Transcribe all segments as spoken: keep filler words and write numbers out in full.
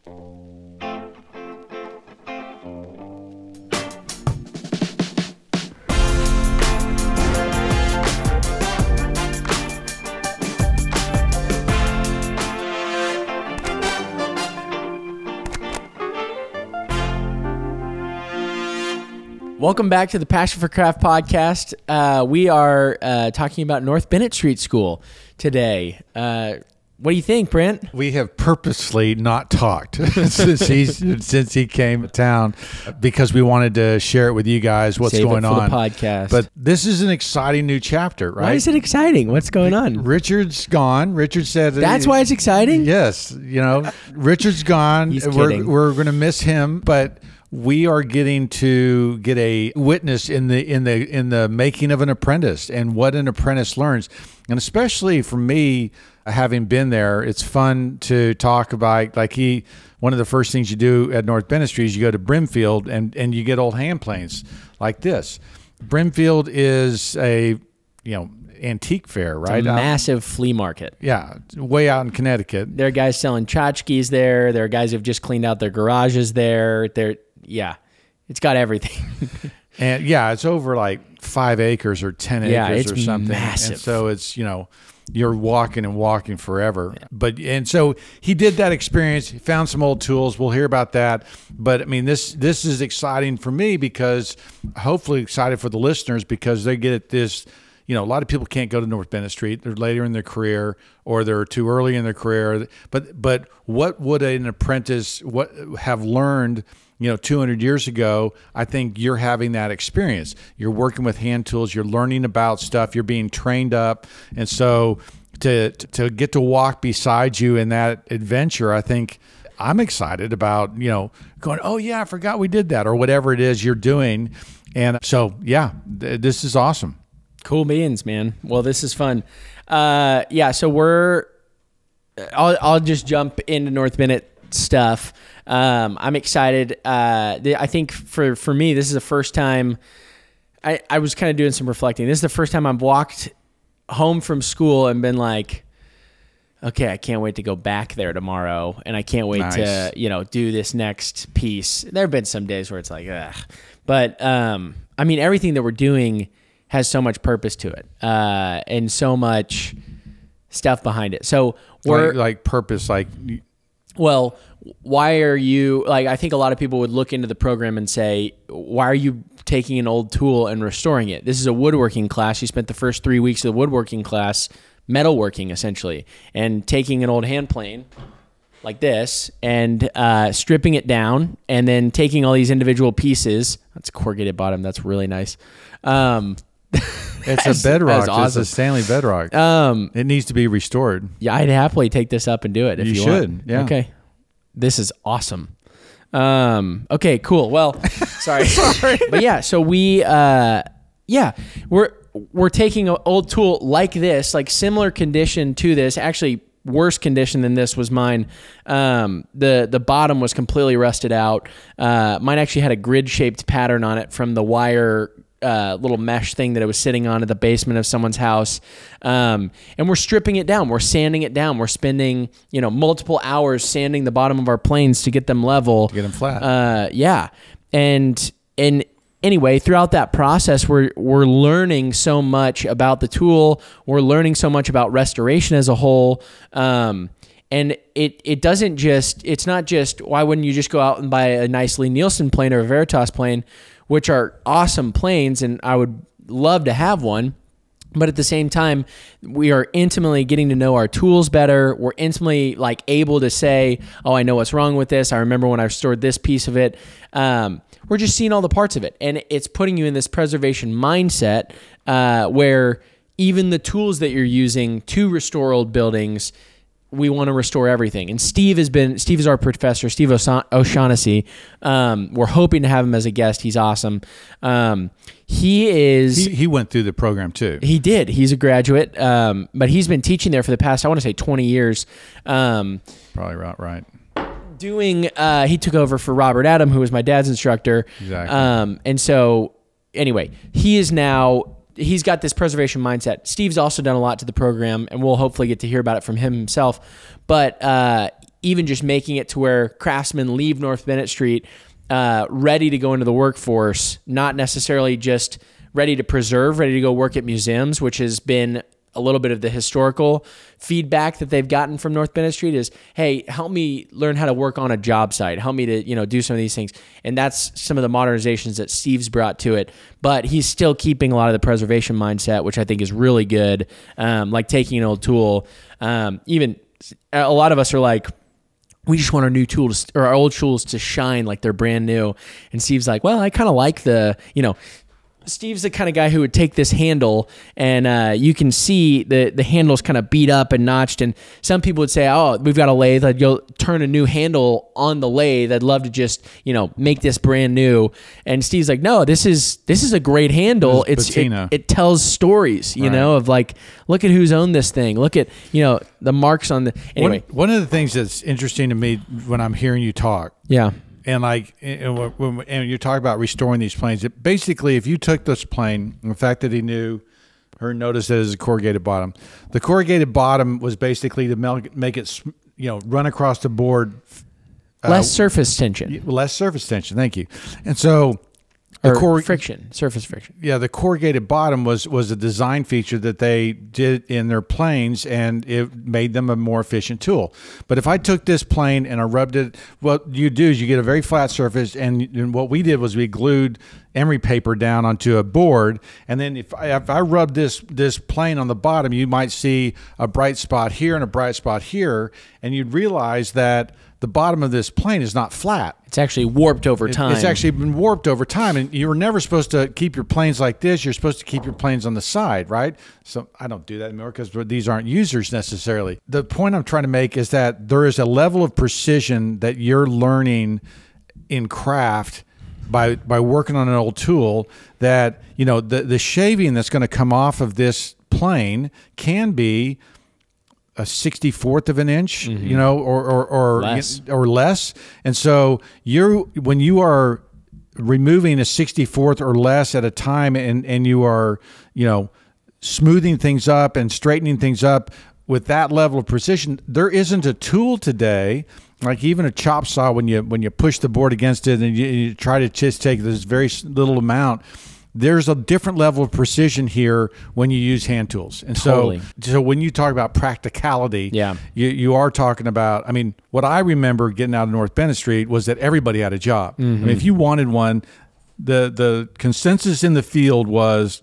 Welcome back to the Passion for Craft podcast. Uh, we are uh, talking about North Bennett Street School today. Uh, what do you think, Brent? We have purposely not talked since he since he came to town because we wanted to share it with you guys what's Save going it for on. The podcast. But this is an exciting new chapter, right? Why is it exciting? What's going on? Richard's gone. Richard said that's why it's exciting. Yes, you know, Richard's gone. He's we're kidding. we're going to miss him, but we are getting to get a witness in the in the in the making of an apprentice and what an apprentice learns. And especially for me, having been there, it's fun to talk about, like he, one of the first things you do at North Bennett Street is you go to Brimfield and, and you get old hand planes like this. Brimfield is a, you know, antique fair, right? It's a Out- massive flea market. yeah, way out in Connecticut. There are guys selling tchotchkes there. There are guys who've just cleaned out their garages there. There, yeah, it's got everything. And yeah, it's over like five acres or ten Yeah, acres it's or something. massive. And so it's, you know, you're walking and walking forever. Yeah. But and so he did that experience. He found some old tools. We'll hear about that. But I mean, this this is exciting for me because hopefully excited for the listeners because they get this. You know, a lot of people can't go to North Bennett Street. They're later in their career or they're too early in their career. But but what would an apprentice what have learned? You know, two hundred years ago, I think you're having that experience. You're working with hand tools. You're learning about stuff. You're being trained up. And so to to get to walk beside you in that adventure, I think I'm excited about, you know, going, oh, yeah, I forgot we did that or whatever it is you're doing. And so, yeah, th- this is awesome. Cool beans, man. Well, this is fun. Uh, yeah, so we're, I'll, I'll just jump into North Bennett stuff. Um, I'm excited. Uh, th- I think for, for me, this is the first time I, I was kind of doing some reflecting. This is the first time I've walked home from school and been like, okay, I can't wait to go back there tomorrow. And I can't wait Nice. to, you know, do this next piece. There have been some days where it's like, ugh. But, um, I mean, everything that we're doing has so much purpose to it, uh, and so much stuff behind it. So we're Like, like purpose, like, well, why are you like? I think a lot of people would look into the program and say, why are you taking an old tool and restoring it? This is a woodworking class. You spent the first three weeks of the woodworking class metalworking essentially, and taking an old hand plane like this and uh, stripping it down, and then taking all these individual pieces. That's corrugated bottom. That's really nice. Um, it's a bedrock. awesome. It's a Stanley bedrock. Um, it needs to be restored. yeah, I'd happily take this up and do it if you, You want. should, yeah. Okay. This is awesome. Um, okay, cool. Well, sorry. sorry. But yeah, so we, uh, yeah, we're, we're taking an old tool like this, like similar condition to this, actually worse condition than this was mine. Um, the, the bottom was completely rusted out. Uh, mine actually had a grid shaped pattern on it from the wire Uh, little mesh thing that it was sitting on at the basement of someone's house. Um, and we're stripping it down. We're sanding it down. We're spending, you know, multiple hours sanding the bottom of our planes to get them level. To get them flat. Uh, yeah. And, and anyway, throughout that process, we're, we're learning so much about the tool. We're learning so much about restoration as a whole. Um, And it, it doesn't just, it's not just, why wouldn't you just go out and buy a nice Lee Nielsen plane or a Veritas plane, which are awesome planes, and I would love to have one. But at the same time, we are intimately getting to know our tools better. We're intimately like able to say, oh, I know what's wrong with this. I remember when I restored this piece of it. Um, we're just seeing all the parts of it. And it's putting you in this preservation mindset uh, where even the tools that you're using to restore old buildings, we want to restore everything. And Steve has been, Steve is our professor, Steve O'Shaughnessy. Um, we're hoping to have him as a guest. He's awesome. Um, he is... He, he went through the program too. He did. He's a graduate, um, but he's been teaching there for the past, I want to say twenty years. Um, Probably right, right. doing, uh, he took over for Robert Adam, who was my dad's instructor. Exactly. Um, and so anyway, he is now... He's got this preservation mindset. Steve's also done a lot to the program, and we'll hopefully get to hear about it from him himself. But uh, even just making it to where craftsmen leave North Bennett Street uh, ready to go into the workforce, not necessarily just ready to preserve, ready to go work at museums, which has been a little bit of the historical feedback that they've gotten from North Bennett Street is, hey, help me learn how to work on a job site. Help me to, you know, do some of these things. And that's some of the modernizations that Steve's brought to it. But he's still keeping a lot of the preservation mindset, which I think is really good. Um, like taking an old tool. Um, even a lot of us are like, we just want our new tools or our old tools to shine like they're brand new. And Steve's like, well, I kind of like the, you know, Steve's the kind of guy who would take this handle and uh, you can see the, the handle's kind of beat up and notched. And some people would say, oh, we've got a lathe. I'd go turn a new handle on the lathe. I'd love to just, you know, make this brand new. And Steve's like, no, this is this is a great handle. It's It's it, it tells stories, you Right. know, of like, look at who's owned this thing. Look at, you know, the marks on the, anyway. One, one of the things that's interesting to me when I'm hearing you talk, Yeah. and like, and, when, and you're talking about restoring these planes, it basically, if you took this plane, and the fact that he knew or noticed that it was a corrugated bottom, the corrugated bottom was basically to make it, you know, run across the board. Uh, Less surface tension. Less surface tension. Thank you. And so, the Or cor- friction, surface friction. Yeah, the corrugated bottom was was a design feature that they did in their planes, and it made them a more efficient tool. But if I took this plane and I rubbed it, what you do is you get a very flat surface, and, and what we did was we glued emery paper down onto a board, and then if I, if I rubbed this this plane on the bottom, you might see a bright spot here and a bright spot here, and you'd realize that the bottom of this plane is not flat. It's actually warped over time. It's actually been warped over time, and you were never supposed to keep your planes like this. You're supposed to keep your planes on the side, right? So I don't do that anymore because these aren't users necessarily. The point I'm trying to make is that there is a level of precision that you're learning in craft by by working on an old tool that, you know, the, the shaving that's going to come off of this plane can be a sixty-fourth of an inch, mm-hmm. you know, or or or less. or less. And so you're when you are removing a sixty-fourth or less at a time, and and you are, you know, smoothing things up and straightening things up with that level of precision, there isn't a tool today, like even a chop saw, when you when you push the board against it and you, you try to just take this very little amount. There's a different level of precision here when you use hand tools. And Totally. so, so when you talk about practicality, yeah. you, you are talking about, I mean, what I remember getting out of North Bennett Street was that everybody had a job. Mm-hmm. I mean, if you wanted one, the, the consensus in the field was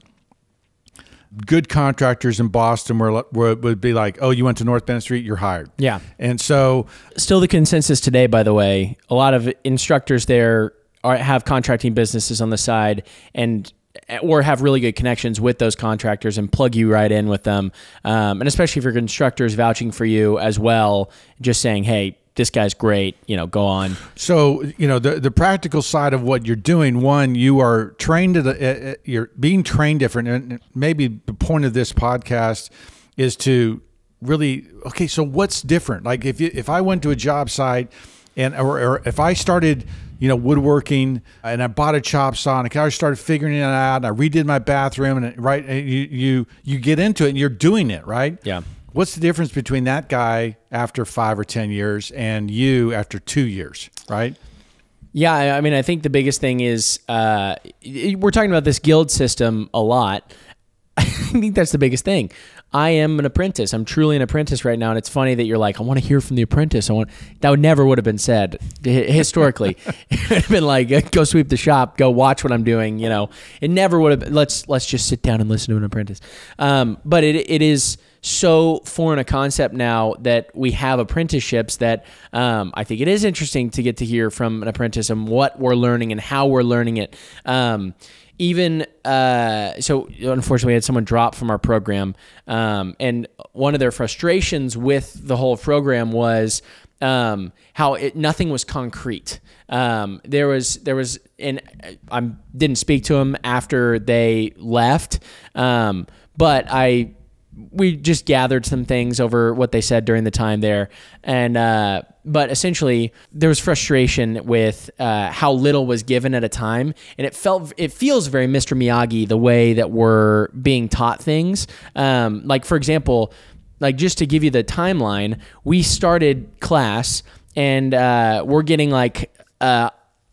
good contractors in Boston were, were would be like, oh, you went to North Bennett Street, you're hired. Yeah. And so. Still the consensus today, by the way, a lot of instructors there are, have contracting businesses on the side and or have really good connections with those contractors and plug you right in with them. Um, and especially if your instructor's vouching for you as well, just saying, hey, this guy's great, you know, go on. So, you know, the, the practical side of what you're doing, one, you are trained, at a, uh, you're being trained different. And maybe the point of this podcast is to really, okay, so what's different? Like if you, if I went to a job site and, or, or if I started, you know, woodworking, and I bought a chop saw, and I started figuring it out, and I redid my bathroom, and right, and you you you get into it, and you're doing it, right? Yeah. What's the difference between that guy after five or ten years and you after two years, right? Yeah, I mean, I think the biggest thing is uh, we're talking about this guild system a lot. I think that's the biggest thing. I am an apprentice. I'm truly an apprentice right now, and it's funny that you're like, I want to hear from the apprentice. I want that would never would have been said historically. It would have been like, go sweep the shop, go watch what I'm doing. You know, it never would have. Been, let's let's just sit down and listen to an apprentice. Um, but it it is so foreign a concept now that we have apprenticeships that um, I think it is interesting to get to hear from an apprentice and what we're learning and how we're learning it. Um, Even uh, so, unfortunately, we had someone drop from our program, um, and one of their frustrations with the whole program was um, how it, nothing was concrete. Um, there was there was, and I didn't speak to him after they left, um, but I we just gathered some things over what they said during the time there, and. Uh, But essentially, there was frustration with uh, how little was given at a time, and it felt it feels very Mister Miyagi the way that we're being taught things. Um, like for example, like just to give you the timeline, we started class and uh, we're getting like, uh,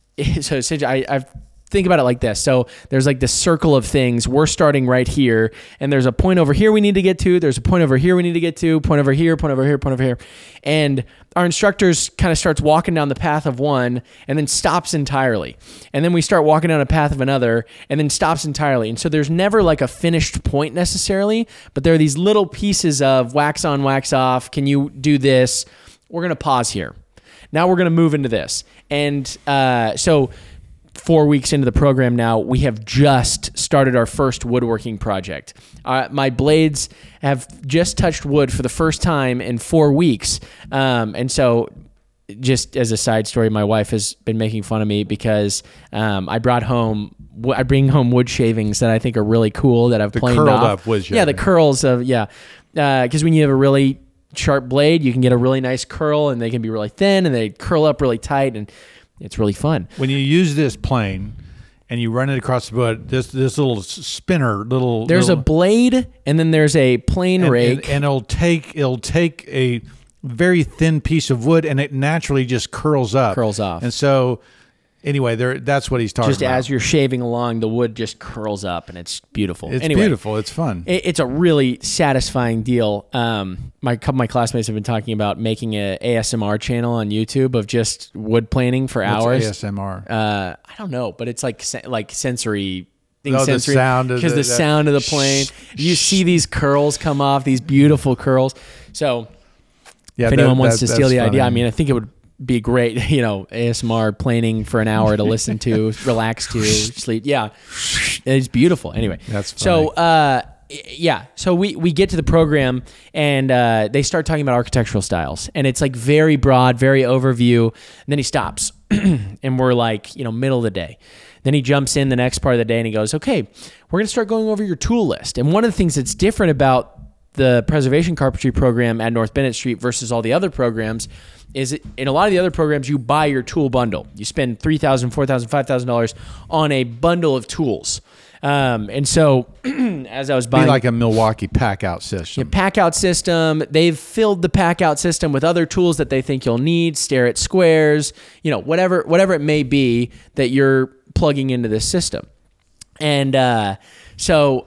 so essentially, I, I've think about it like this. So there's like this circle of things. We're starting right here, and there's a point over here we need to get to. There's a point over here we need to get to. Point over here, point over here, point over here. And our instructors kind of starts walking down the path of one and then stops entirely. And then we start walking down a path of another and then stops entirely. And so there's never like a finished point necessarily, but there are these little pieces of wax on, wax off. Can you do this? We're going to pause here. Now we're going to move into this. And uh, so four weeks into the program now, we have just started our first woodworking project. Uh, my blades have just touched wood for the first time in four weeks. Um, and so just as a side story, my wife has been making fun of me because um, I brought home, I bring home wood shavings that I think are really cool that I've the planed curled off. up wood shaving. Yeah, the curls of, yeah. Because uh, when you have a really sharp blade, you can get a really nice curl, and they can be really thin, and they curl up really tight, and it's really fun. When you use this plane and you run it across the wood, this this little spinner, little there's little, a blade, and then there's a plane and, rake, and, and it'll take it'll take a very thin piece of wood, and it naturally just curls up, curls off. And so, anyway, there that's what he's talking just about. Just as you're shaving along, the wood just curls up, and it's beautiful. It's anyway, beautiful. It's fun. It, it's a really satisfying deal. Um, my couple of my classmates have been talking about making a A S M R channel on YouTube of just wood planing for What's hours. A S M R? Uh, I don't know, but it's like se- like sensory. Oh, the sensory, sound of because the- the, sound of the plane. You see these curls come off, these beautiful curls. So, Yeah, if anyone that- wants that- to steal that's the idea, funny. I mean, I think it would be great. You know, A S M R planing for an hour to listen to, relax to, sleep. Yeah, it's beautiful. Anyway, That's so. Uh, Yeah, so we, we get to the program, and uh, they start talking about architectural styles, and it's like very broad, very overview, and then he stops, and we're like, you know, middle of the day. Then he jumps in the next part of the day, and he goes, okay, we're going to start going over your tool list. And one of the things that's different about the preservation carpentry program at North Bennett Street versus all the other programs is it, in a lot of the other programs, you buy your tool bundle. You spend three thousand dollars, four thousand dollars, five thousand dollars on a bundle of tools. Um, and so as I was buying, Be like a Milwaukee pack out system. a pack out system, they've filled the pack out system with other tools that they think you'll need, Starrett squares, you know, whatever, whatever it may be that you're plugging into this system. And, uh, so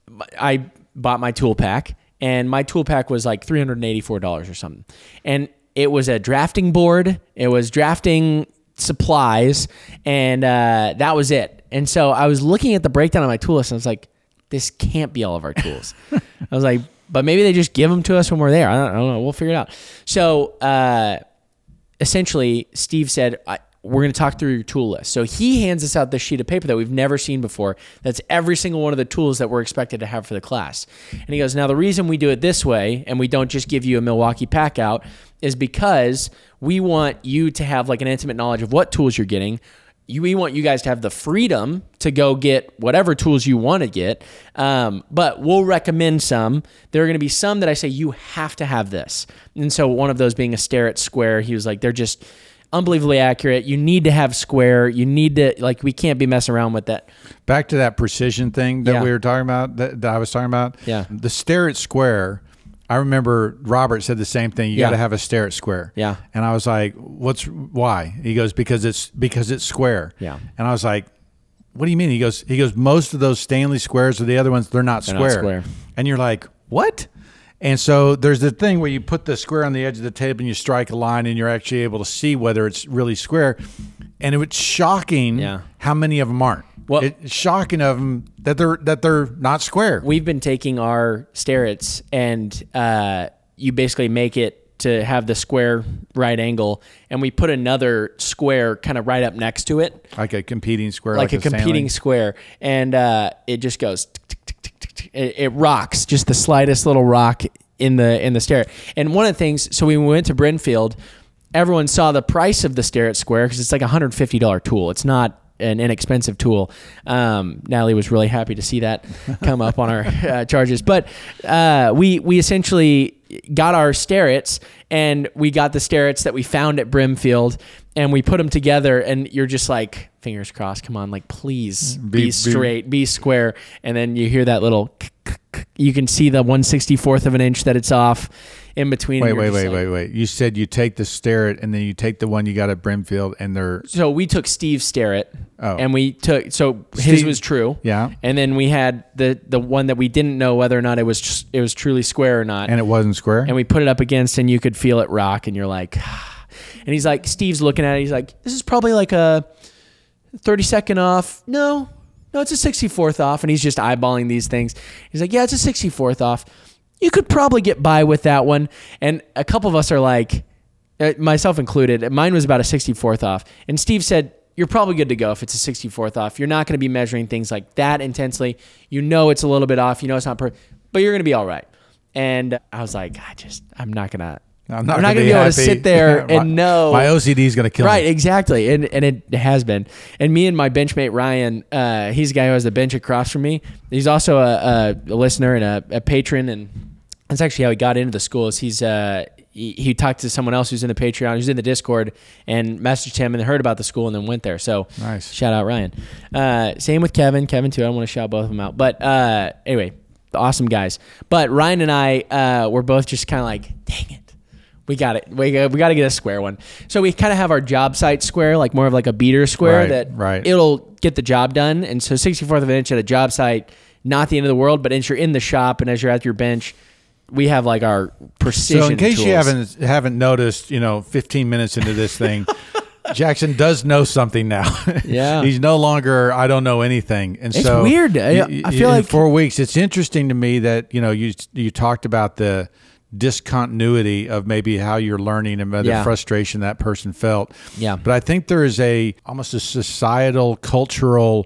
I bought my tool pack, and my tool pack was like three hundred eighty-four dollars or something. And it was a drafting board. It was drafting supplies, and, uh, that was it. And so I was looking at the breakdown of my tool list, and I was like, this can't be all of our tools. I was like, but maybe they just give them to us when we're there. I don't, I don't know. We'll figure it out. So uh, essentially, Steve said, I, we're going to talk through your tool list. So he hands us out this sheet of paper that we've never seen before. That's every single one of the tools that we're expected to have for the class. And he goes, now the reason we do it this way, and we don't just give you a Milwaukee pack out, is because we want you to have like an intimate knowledge of what tools you're getting. You, we want you guys to have the freedom to go get whatever tools you want to get, um, but we'll recommend some. There are going to be some that I say you have to have this. And so one of those being a Starrett square, he was like, they're just unbelievably accurate. You need to have square. You need to, like, we can't be messing around with that. Back to that precision thing that Yeah. we were talking about, that, that I was talking about. Yeah. The Starrett square, I remember Robert said the same thing. You Yeah. got to have a Starrett square. Yeah. And I was like, "What's why?" He goes, "Because it's because it's square." Yeah. And I was like, "What do you mean?" He goes, "He goes, most of those Stanley squares or the other ones, they're not They're not square." square. And you're like, "What?" And so there's the thing where you put the square on the edge of the table and you strike a line, and you're actually able to see whether it's really square. And it was shocking Yeah. how many of them aren't. Well- it's shocking of them that they're that they're not square. We've been taking our Starretts, and uh, you basically make it to have the square right angle, and we put another square kind of right up next to it, Like a competing square, like, like, a competing Stanley. square, and uh, it just goes tick, tick, tick, tick, tick, tick. It, it rocks, just the slightest little rock in the in the Starrett. And one of the things, so when we went to Brenfield, everyone saw the price of the Starrett square because it's like a one hundred fifty dollars tool. It's not an inexpensive tool. Um, Natalie was really happy to see that come up on our uh, charges. But uh, we we essentially got our Starretts, and we got the Starretts that we found at Brimfield, and we put them together, and you're just like, fingers crossed, come on, like, please be, Be- be- straight, be square. And then you hear that little you can see the one sixty-fourth of an inch that it's off in between. Wait, wait, wait, like, wait, wait. You said you take the Starrett and then you take the one you got at Brimfield and they're... So we took Steve's Starrett oh. and we took, so Steve, his was true. Yeah. And then we had the, the one that we didn't know whether or not it was just, it was truly square or not. And it wasn't square? And we put it up against and you could feel it rock and you're like, ah. And he's like, Steve's looking at it. He's like, this is probably like a thirty-second off. No, no, it's a sixty-fourth off. And he's just eyeballing these things. He's like, yeah, it's a sixty-fourth off. You could probably get by with that one. And a couple of us are like, myself included, mine was about a sixty-fourth off. And Steve said, you're probably good to go if it's a sixty-fourth off. You're not going to be measuring things like that intensely. You know it's a little bit off. You know it's not perfect, but you're going to be all right. And I was like, I just, I'm not going to. I'm not, I'm not going to be, be able happy. to sit there my, and know. My O C D is going to kill right, me. Right, exactly. And and it has been. And me and my benchmate, Ryan, uh, he's the guy who has the bench across from me. He's also a, a, a listener and a, a patron. And that's actually how he got into the school. Is he's uh, he, he talked to someone else who's in the Patreon, who's in the Discord, and messaged him and heard about the school and then went there. So nice. Shout out Ryan. Uh, same with Kevin. Kevin, too. I don't want to shout both of them out. But uh, anyway, awesome guys. But Ryan and I uh, were both just kind of like, dang it. We got it. We got, we got to get a square one. So we kind of have our job site square, like more of like a beater square right, that right. it'll get the job done. And so sixty-fourth of an inch at a job site, not the end of the world, but as you're in the shop and as you're at your bench, we have like our precision So in case tools. you haven't haven't noticed, you know, fifteen minutes into this thing, Jackson does know something now. Yeah. He's no longer, I don't know anything. And it's so weird. I, I feel in like four weeks, it's interesting to me that, you know, you you talked about the discontinuity of maybe how you're learning and the Yeah. frustration that person felt. Yeah. But I think there is a almost a societal, cultural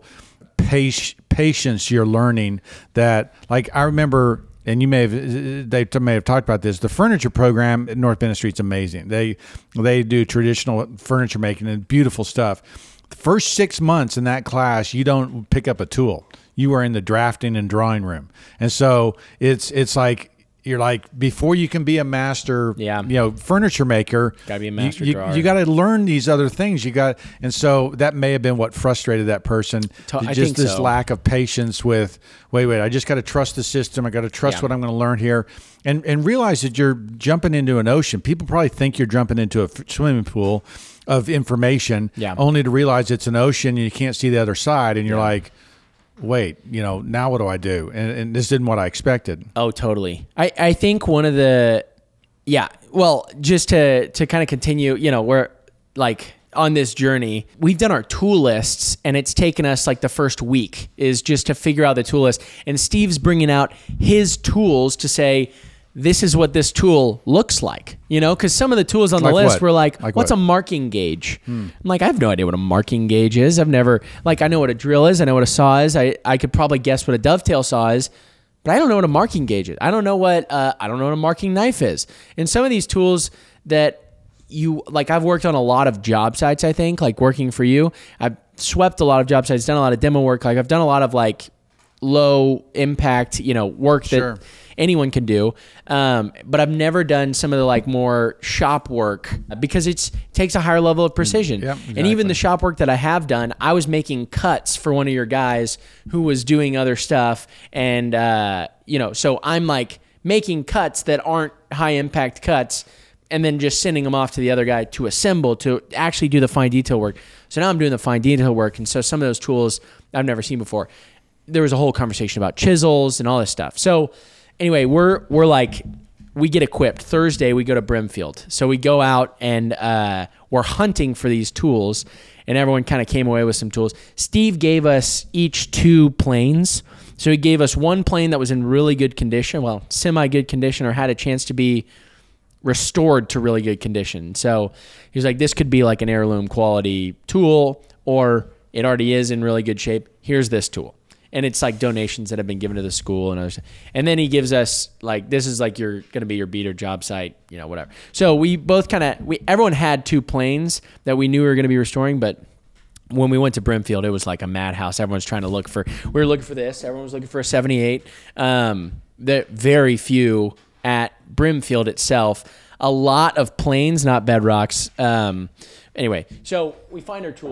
pace, patience you're learning that, like, I remember, and you may have, they may have talked about this, the furniture program at North Bennett Street's amazing. They, they do traditional furniture making and beautiful stuff. The first six months in that class, you don't pick up a tool. You are in the drafting and drawing room. And so it's, it's like, you're like, before you can be a master, Yeah. you know, furniture maker, Gotta be a master you, you, drawer. you got to learn these other things. You got, and so that may have been what frustrated that person. To- I just think this so. lack of patience with, wait, wait, I just got to trust the system. I got to trust Yeah. what I'm going to learn here, and and realize that you're jumping into an ocean. People probably think you're jumping into a f- swimming pool of information, Yeah. only to realize it's an ocean and you can't see the other side, and you're Yeah. like, wait, you know, now what do I do? And, and this isn't what I expected. Oh, totally. I, I think one of the, yeah, well, just to, to kind of continue, you know, we're like on this journey, we've done our tool lists and it's taken us like the first week is just to figure out the tool list. And Steve's bringing out his tools to say, this is what this tool looks like, you know, because some of the tools on the Like list what? were like, Like what's what? a marking gauge? Hmm. I'm like, I have no idea what a marking gauge is. I've never, like, I know what a drill is. I know what a saw is. I, I could probably guess what a dovetail saw is, but I don't know what a marking gauge is. I don't know what, uh, I don't know what a marking knife is. And some of these tools that you, like, I've worked on a lot of job sites, I think, like working for you. I've swept a lot of job sites, done a lot of demo work. Like, I've done a lot of, like, low impact, you know, work that Sure. anyone can do. Um, but I've never done some of the like more shop work because it's it takes a higher level of precision. Yep, And even exactly. the shop work that I have done, I was making cuts for one of your guys who was doing other stuff. And, uh, you know, so I'm like making cuts that aren't high impact cuts and then just sending them off to the other guy to assemble, to actually do the fine detail work. So now I'm doing the fine detail work. And so some of those tools I've never seen before. There was a whole conversation about chisels and all this stuff. So anyway, we're we're like, we get equipped. Thursday, we go to Brimfield. So we go out and uh, we're hunting for these tools, and everyone kind of came away with some tools. Steve gave us each two planes. So he gave us one plane that was in really good condition, well, semi-good condition, or had a chance to be restored to really good condition. So he was like, this could be like an heirloom quality tool, or it already is in really good shape. Here's this tool. And it's like donations that have been given to the school and others. And then he gives us like, this is like your going to be your beater job site, you know, whatever. So we both kind of, we everyone had two planes that we knew we were going to be restoring, but when we went to Brimfield, it was like a madhouse. Everyone's trying to look for, we were looking for this. Everyone was looking for a seventy-eight. Um, the very few at Brimfield itself. A lot of planes, not bedrocks. Um, anyway, so we find our tools.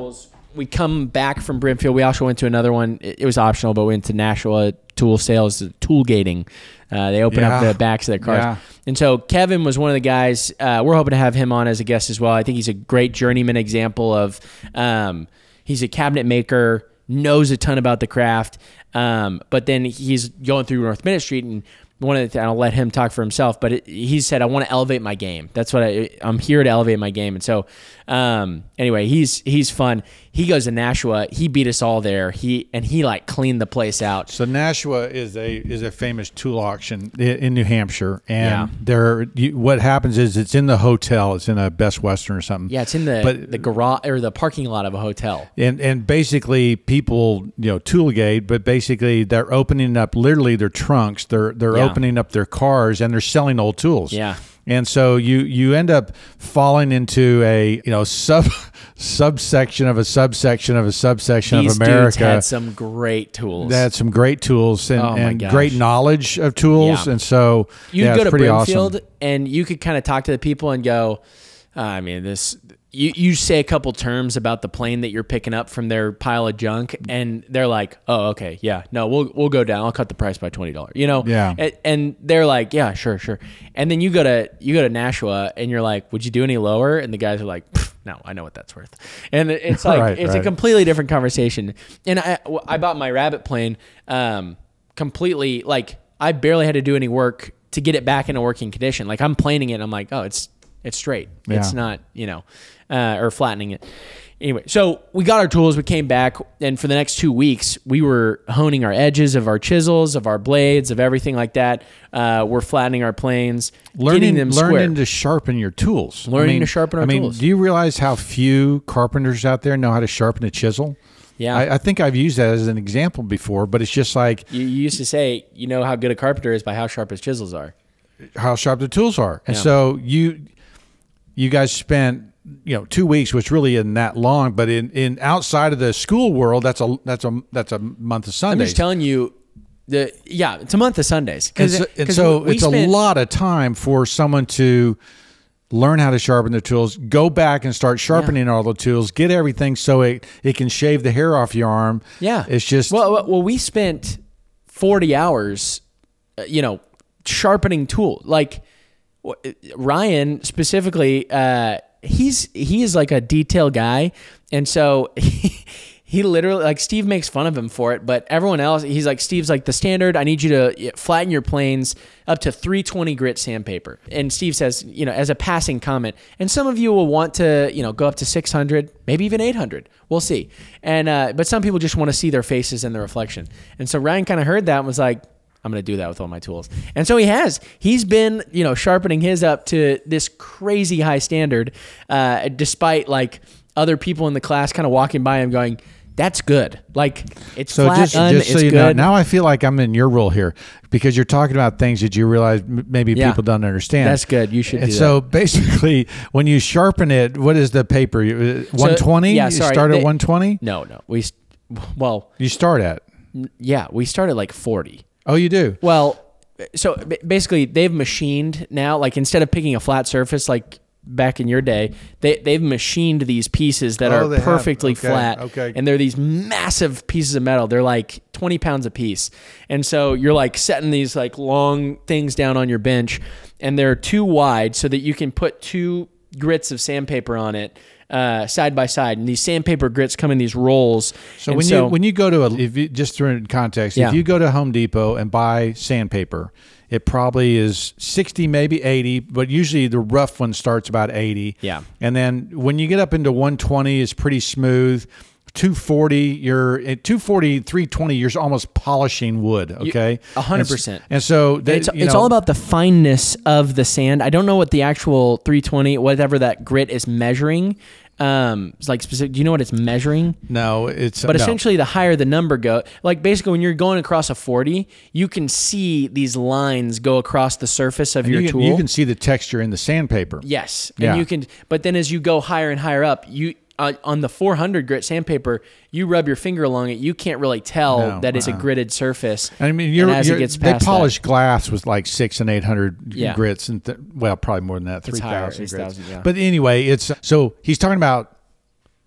we come back from Brimfield. We also went to another one. It, it was optional, but we went to Nashua Tool Sales, tool gating. Uh, they open Yeah. up the backs of their cars. Yeah. And so Kevin was one of the guys. Uh, we're hoping to have him on as a guest as well. I think he's a great journeyman example of um, he's a cabinet maker, knows a ton about the craft, um, but then he's going through North Minute Street, and one of the, I'll let him talk for himself, but it, he said, I want to elevate my game. That's what I, I'm here to elevate my game. And so, um, anyway, he's, he's fun. He goes to Nashua. He beat us all there. He, and he like cleaned the place out. So Nashua is a is a famous tool auction i- in New Hampshire, and Yeah. there you, what happens is it's in the hotel. It's in a Best Western or something. Yeah. It's in the, But- the garage or the parking lot of a hotel. And and basically people, you know, toolgate, but basically they're opening up literally their trunks. They're they're Yeah. opening up their cars and they're selling old tools. Yeah. And so you you end up falling into a, you know, sub subsection of a subsection of a subsection These of America. dudes had some great tools. They had some great tools and, Oh my and gosh. great knowledge of tools. Yeah. And so you yeah, go it's to pretty Brimfield awesome. and you could kind of talk to the people and go, "Uh, I mean, this, you, you say a couple terms about the plane that you're picking up from their pile of junk, and they're like, oh, okay, yeah, no, we'll, we'll go down. I'll cut the price by twenty dollars, you know? Yeah. And, and they're like, yeah, sure, sure. And then you go to, you go to Nashua and you're like, would you do any lower? And the guys are like, "Pff, no, I know what that's worth. And it's like, Right, it's a right. completely different conversation. And I, I bought my Rabbit plane, um, completely, like, I barely had to do any work to get it back into working condition. Like, I'm planing it and I'm like, oh, it's it's straight. Yeah. It's not, you know, uh, or flattening it. Anyway, so we got our tools, we came back, and for the next two weeks, we were honing our edges of our chisels, of our blades, of everything like that. Uh, we're flattening our planes, getting Learning, them learning square. to sharpen your tools. Learning I mean, to sharpen our I mean, tools. do you realize how few carpenters out there know how to sharpen a chisel? Yeah. I, I think I've used that as an example before, but it's just like You, you used to say, you know how good a carpenter is by how sharp his chisels are. how sharp the tools are. And Yeah. so you you guys spent, you know, two weeks, which really isn't that long, but in, in outside of the school world, that's a that's a that's a month of I'm Sundays. just telling you, the yeah, it's a month of Sundays. and so, and so it's a lot of time for someone to learn how to sharpen their tools, go back and start sharpening all the tools, get everything so it, it can shave the hair off your arm. Yeah. It's just, well, well, well, we spent forty hours, uh, you know, sharpening tool. Like wh- Ryan specifically, uh, he's he is like a detail guy, and so he, he literally, like, Steve makes fun of him for it, but everyone else, he's like, Steve's like, the standard, I need you to flatten your planes up to three twenty grit sandpaper. And Steve says, you know, as a passing comment, and some of you will want to, you know, go up to six hundred, maybe even eight hundred. We'll see. And, uh, but some people just want to see their faces and the reflection. And so Ryan kind of heard that and was like, I'm going to do that with all my tools. And so he has. He's been, you know, sharpening his up to this crazy high standard, uh, despite like other people in the class kind of walking by him going, that's good. Like, it's so flat, just, un, just so it's you good. know, now I feel like I'm in your role here because you're talking about things that you realize m- maybe Yeah. people don't understand. That's good. You should And do so basically, when you sharpen it, what is the paper? You- uh, one twenty? yeah, You sorry, start they- at one twenty? No, no. We, st- well, You start at. yeah, we started like forty. Oh, you do? Well, so ba- basically they've machined now, like instead of picking a flat surface like back in your day, they, they've machined these pieces that Oh, are they have. perfectly Okay, flat. okay. And they're these massive pieces of metal. They're like twenty pounds a piece. And so you're like setting these like long things down on your bench, and they're too wide so that you can put two grits of sandpaper on it uh, side by side. And these sandpaper grits come in these rolls. So And when you when you go to a if you, just throw it in context, Yeah. if you go to Home Depot and buy sandpaper, it probably is sixty, maybe eighty, but usually the rough one starts about eighty. Yeah. And then when you get up into one twenty, it's pretty smooth. two forty, you're at two forty, three twenty, you're almost polishing wood. Okay, A hundred And s- percent. And so they, It's, you it's know, all about the fineness of the sand. I don't know what the actual three twenty, whatever that grit is measuring. Um, it's like specific. Do you know what it's measuring? no, it's But no. essentially, the higher the number go, like basically when you're going across a forty, you can see these lines go across the surface of And your you can, tool. you can see the texture in the sandpaper. Yes, and Yeah. you can. But then as you go higher and higher up, you uh, on the four hundred grit sandpaper, you rub your finger along it, you can't really tell No, that it's a uh-uh. gritted surface. I mean, you're, and as you're, it gets they past polish glass with like six and eight hundred Yeah. grits, and th- well, probably more than that, three higher. thousand It's grits. thousand, yeah. But anyway, it's so he's talking about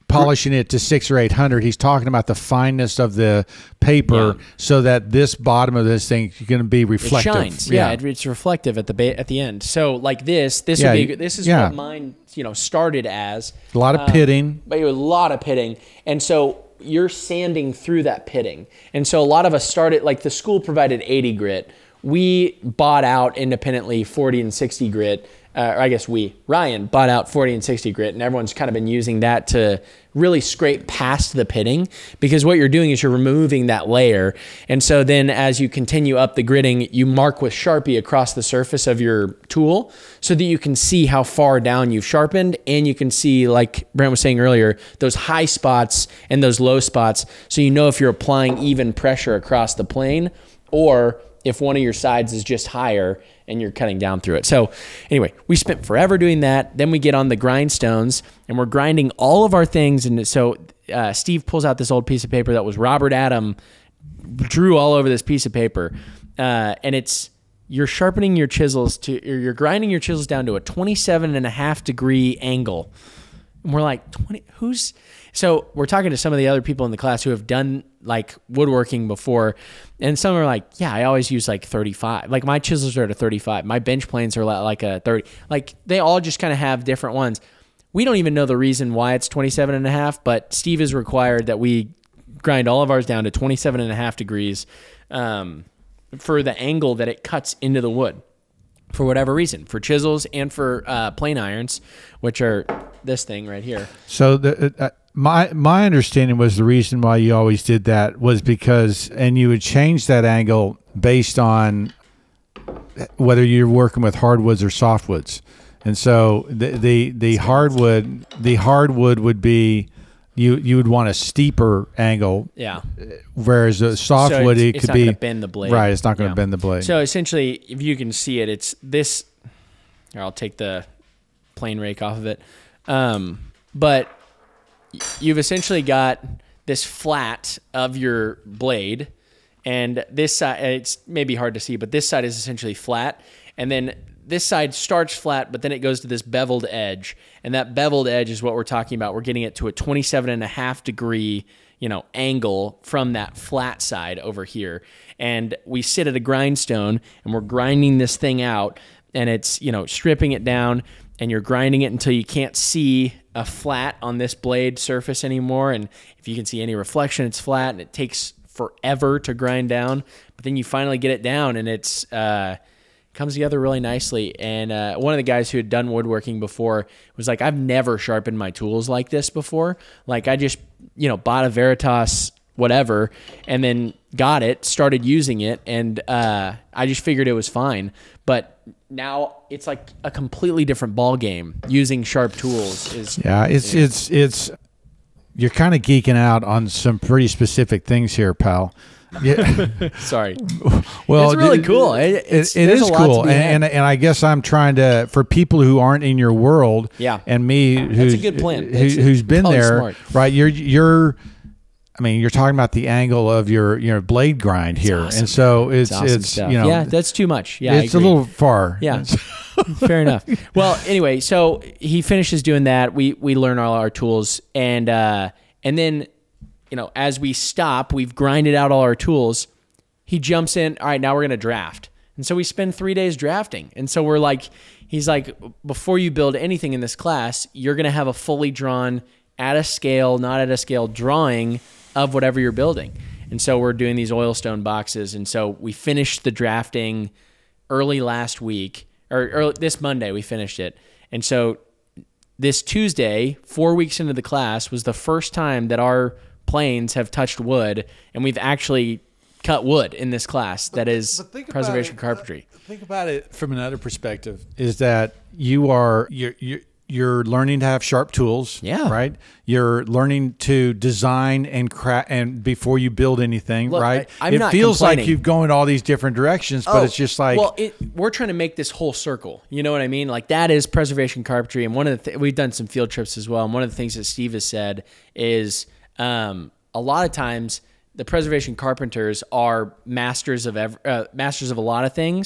polishing it to six or eight hundred. He's talking about the fineness of the paper, Yeah. so that this bottom of this thing is going to be reflective. It shines. Yeah, it, it's reflective at the ba- at the end. So like this, this Yeah, would be this is yeah. what mine you know started as. a lot of pitting. But it was a lot of pitting, and so you're sanding through that pitting. And so a lot of us started, like the school provided eighty grit. We bought out independently forty and sixty grit. Uh, or I guess we, Ryan, bought out forty and sixty grit, and everyone's kind of been using that to really scrape past the pitting, because what you're doing is you're removing that layer. And so then as you continue up the gritting, you mark with Sharpie across the surface of your tool so that you can see how far down you've sharpened, and you can see, like Brent was saying earlier, those high spots and those low spots, so you know if you're applying even pressure across the plane, or if one of your sides is just higher and you're cutting down through it. So anyway, we spent forever doing that. Then we get on the grindstones and we're grinding all of our things. And so uh, Steve pulls out this old piece of paper that was Robert Adam drew all over this piece of paper. Uh, and it's, you're sharpening your chisels to, or you're grinding your chisels down to a twenty-seven and a half degree angle. And we're like, twenty, who's, so we're talking to some of the other people in the class who have done like woodworking before, and some are like, yeah, I always use like thirty-five. Like my chisels are at a thirty-five. My bench planes are like a thirty. Like they all just kind of have different ones. We don't even know the reason why it's twenty-seven and a half, but Steve is required that we grind all of ours down to twenty-seven and a half degrees um, for the angle that it cuts into the wood, for whatever reason, for chisels and for uh, plane irons, which are this thing right here. So the, uh, my my understanding was the reason why you always did that was because, and you would change that angle based on whether you're working with hardwoods or softwoods. And so the the, the hardwood the hardwood would be, you you would want a steeper angle. Yeah. Whereas a softwood, so it it's could not be gonna bend the blade. Right, it's not going to Yeah. bend the blade. So essentially, if you can see it, it's this. Here, I'll take the plane rake off of it. Um, but you've essentially got this flat of your blade, and this side, it's maybe hard to see, but this side is essentially flat, and then this side starts flat, but then it goes to this beveled edge, and that beveled edge is what we're talking about. We're getting it to a twenty-seven and a half degree, you know, angle from that flat side over here. And we sit at a grindstone and we're grinding this thing out, and it's, you know, stripping it down, and you're grinding it until you can't see a flat on this blade surface anymore. And if you can see any reflection, it's flat, and it takes forever to grind down, but then you finally get it down, and it's, uh, comes together really nicely. And uh, one of the guys who had done woodworking before was like, I've never sharpened my tools like this before. Like I just, you know, bought a Veritas whatever, and then got it, started using it, and uh, I just figured it was fine. But now it's like a completely different ball game. Using sharp tools is yeah, it's it's it's you're kind of geeking out on some pretty specific things here, pal. Yeah. Sorry. Well, it's really it, cool. It, it's, it there's is a lot to cool, be and, had. and and I guess I'm trying to, for people who aren't in your world, Yeah. and me, who's a good plan. who, That's- who's been probably there, smart. right? You're you're. I mean, you're talking about the angle of your your blade grind here, awesome. and so it's It's awesome it's stuff. you know yeah, that's too much. Yeah, I it's a agree. little far. Yeah. Fair enough. Well, anyway, so he finishes doing that. We we learn all our tools, and uh, and then, you know, as we stop, we've grinded out all our tools. He jumps in. All right, now we're gonna draft, and so we spend three days drafting. And so we're like, he's like, before you build anything in this class, you're gonna have a fully drawn, at a scale, not at a scale, drawing of whatever you're building. And so we're doing these oilstone boxes, and so we finished the drafting early last week. Or early, this Monday we finished it. And so this Tuesday, four weeks into the class, was the first time that our planes have touched wood, and we've actually cut wood in this class. That is But think about preservation it, carpentry. uh, Think about it from another perspective. Is that you are you're you're, you're learning to have sharp tools. Yeah. Right. You're learning to design and craft, and before you build anything, Look, right? I- I'm it not feels like complaining. you've going all these different directions, but Oh, it's just like, well, it, we're trying to make this whole circle. You know what I mean? Like that is preservation carpentry. And one of the th- we've done some field trips as well. And one of the things that Steve has said is um, a lot of times the preservation carpenters are masters of ev- uh, masters of a lot of things,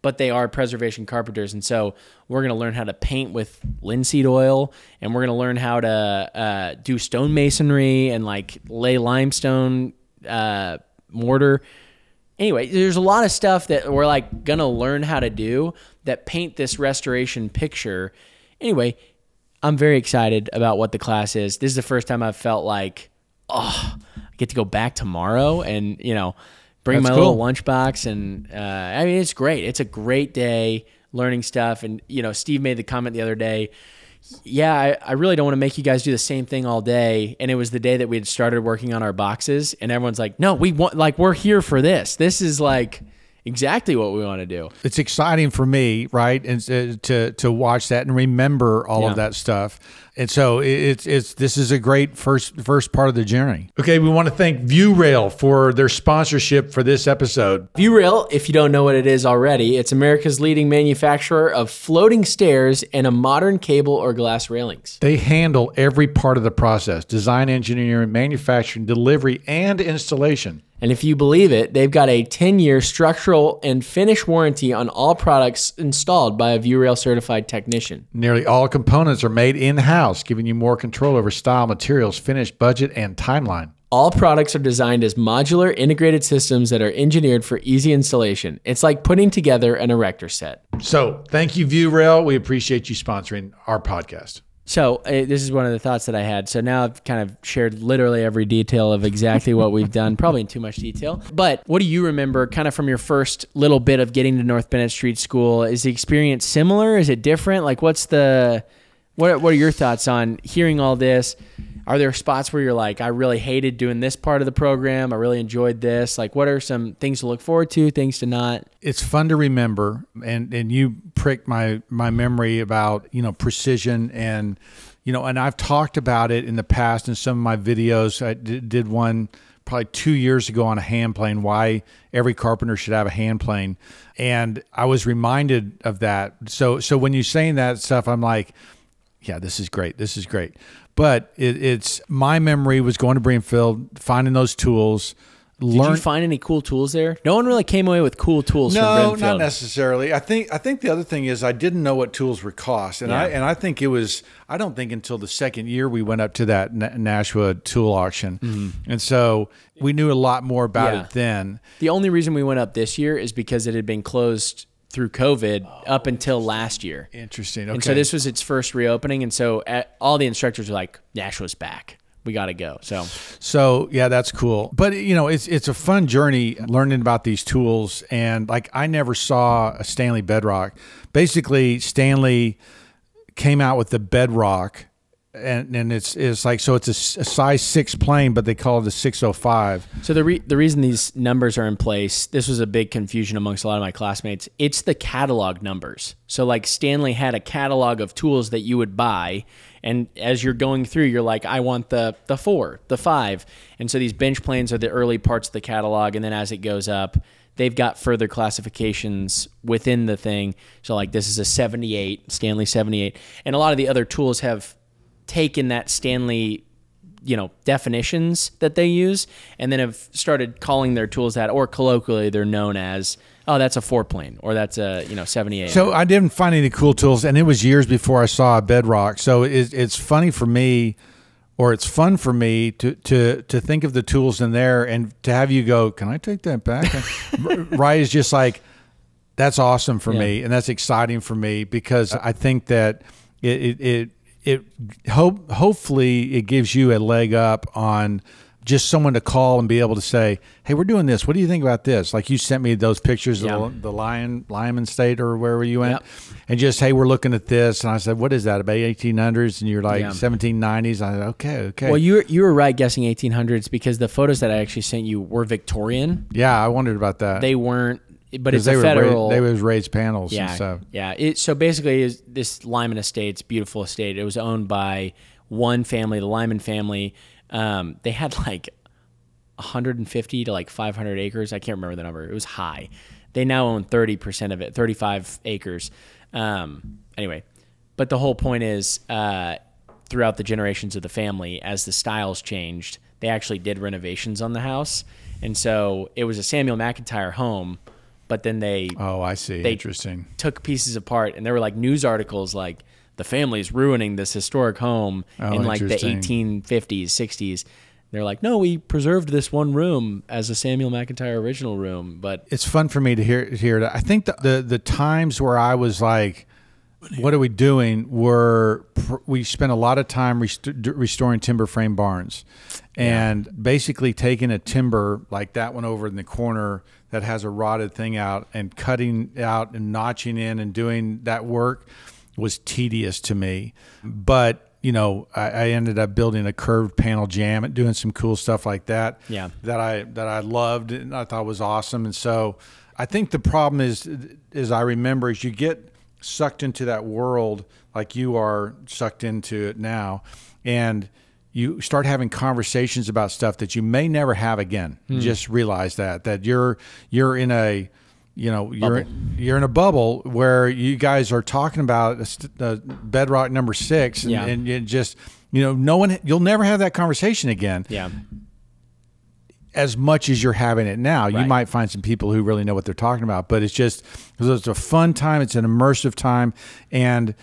but they are preservation carpenters. And so we're going to learn how to paint with linseed oil, and we're going to learn how to uh, do stonemasonry and like lay limestone uh, mortar. Anyway, there's a lot of stuff that we're like going to learn how to do that paint this restoration picture. Anyway, I'm very excited about what the class is. This is the first time I've felt like, oh, I get to go back tomorrow and, you know, bring That's my cool. little lunchbox. And uh, I mean, it's great. It's a great day learning stuff. And, you know, Steve made the comment the other day, yeah, I, I really don't want to make you guys do the same thing all day. And it was the day that we had started working on our boxes. And everyone's like, no, we want, like, we're here for this. This is like exactly what we want to do. It's exciting for me, right? And uh, to to watch that and remember all Yeah. of that stuff. And so it- it's it's this is a great first first part of the journey. Okay, we want to thank ViewRail for their sponsorship for this episode. ViewRail, if you don't know what it is already, it's America's leading manufacturer of floating stairs and a modern cable or glass railings. They handle every part of the process: design, engineering, manufacturing, delivery, and installation. And if you believe it, they've got a ten-year structural and finish warranty on all products installed by a ViewRail certified technician. Nearly all components are made in-house, giving you more control over style, materials, finish, budget, and timeline. All products are designed as modular integrated systems that are engineered for easy installation. It's like putting together an erector set. So thank you, ViewRail. We appreciate you sponsoring our podcast. So uh, this is one of the thoughts that I had. So now I've kind of shared literally every detail of exactly what we've done, probably in too much detail. But what do you remember kind of from your first little bit of getting to North Bennett Street School? Is the experience similar? Is it different? Like what's the, what, what are your thoughts on hearing all this? Are there spots where you're like, I really hated doing this part of the program. I really enjoyed this. Like, what are some things to look forward to, things to not? It's fun to remember, and and you pricked my my memory about, you know, precision, and you know, and I've talked about it in the past in some of my videos. I did, did one probably two years ago on a hand plane, why every carpenter should have a hand plane, and I was reminded of that. So so when you're saying that stuff, I'm like, yeah, this is great. This is great. But it, it's my memory was going to Brimfield, finding those tools. Did learn- you find any cool tools there? No one really came away with cool tools from No, Brimfield. not necessarily. I think I think the other thing is I didn't know what tools were cost, and I Yeah. and I think it was I don't think until the second year we went up to that Na- Nashua tool auction, and so we knew a lot more about Yeah. it then. The only reason we went up this year is because it had been closed through COVID up until last year. Interesting. Okay. And so this was its first reopening. And so at, all the instructors were like, Nashua's back. We got to go. So So yeah, that's cool. But you know, it's it's a fun journey learning about these tools. And like I never saw a Stanley Bedrock. Basically, Stanley came out with the Bedrock, and and it's it's like so it's a, s- a size six plane, but they call it a six oh five. So the re- the reason these numbers are in place, this was a big confusion amongst a lot of my classmates. It's the catalog numbers. So like Stanley had a catalog of tools that you would buy, and as you're going through, you're like, I want the the four, the five, and so these bench planes are the early parts of the catalog, and then as it goes up, they've got further classifications within the thing. So like this is a seventy-eight, Stanley seventy-eight, and a lot of the other tools have taken that Stanley, you know, definitions that they use, and then have started calling their tools that, or colloquially they're known as, oh, that's a four plane, or that's a, you know, seventy-eight. So I didn't find any cool tools, and it was years before I saw a Bedrock. So it, it's funny for me, or it's fun for me to to to think of the tools in there and to have you go, can I take that back? Right is just like, that's awesome for Yeah. me, and that's exciting for me because I think that it it it, it hope hopefully it gives you a leg up on just someone to call and be able to say, hey, we're doing this. What do you think about this? Like you sent me those pictures Yeah. of the, the Lion, Lyman State or wherever you went. Yep. And just, hey, we're looking at this. And I said, what is that, about eighteen hundreds? And you're like Yeah. seventeen nineties. I said, okay, okay. Well, you were, you were right guessing eighteen hundreds because the photos that I actually sent you were Victorian. yeah, I wondered about that. They weren't, but 'Cause it's they a were federal. Ra- they was raised panels yeah, and stuff. yeah. It, so basically, is this Lyman Estates, beautiful estate. It was owned by one family, the Lyman family. Um, they had like one hundred fifty to like five hundred acres. I can't remember the number. It was high. They now own thirty percent of it, thirty-five acres. Um, anyway, but the whole point is, uh, throughout the generations of the family, as the styles changed, they actually did renovations on the house. And so it was a Samuel McIntyre home, but then they Oh, I see. They- Interesting. took pieces apart, and there were like news articles like the family's ruining this historic home Oh, in like the interesting. eighteen fifties, sixties. They're like, no, we preserved this one room as a Samuel McIntyre original room, but It's fun for me to hear hear that. I think the, the the times where I was like, "What are we doing?" were pr- we spent a lot of time rest- restoring timber frame barns, and basically taking a timber like that one over in the corner that has a rotted thing out and cutting out and notching in and doing that work was tedious to me, but. You know, I, I ended up building a curved panel jam and doing some cool stuff like that. Yeah. That I that I loved and I thought was awesome. And so, I think the problem is, as I remember, is you get sucked into that world like you are sucked into it now, and you start having conversations about stuff that you may never have again. Hmm. Just realize that that you're you're in a you know you're you're in a bubble where you guys are talking about a st- a bedrock number six, and, Yeah. and you just you know no one you'll never have that conversation again. yeah. As much as you're having it now, you Right. might find some people who really know what they're talking about. But it's just it's a fun time. It's an immersive time, and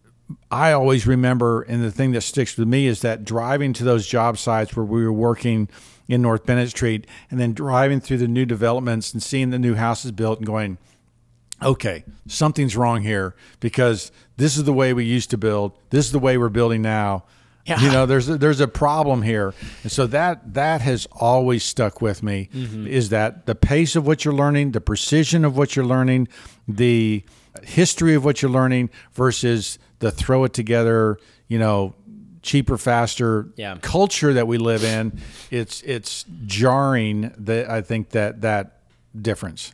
I always remember, and the thing that sticks with me is that driving to those job sites where we were working in North Bennett Street, and then driving through the new developments and seeing the new houses built and going, okay, something's wrong here because this is the way we used to build. This is the way we're building now. Yeah. You know, there's a, there's a problem here. And so that that has always stuck with me is that the pace of what you're learning, the precision of what you're learning, the history of what you're learning versus the throw it together, you know, cheaper, faster Yeah. culture that we live in. It's it's jarring that I think that that difference.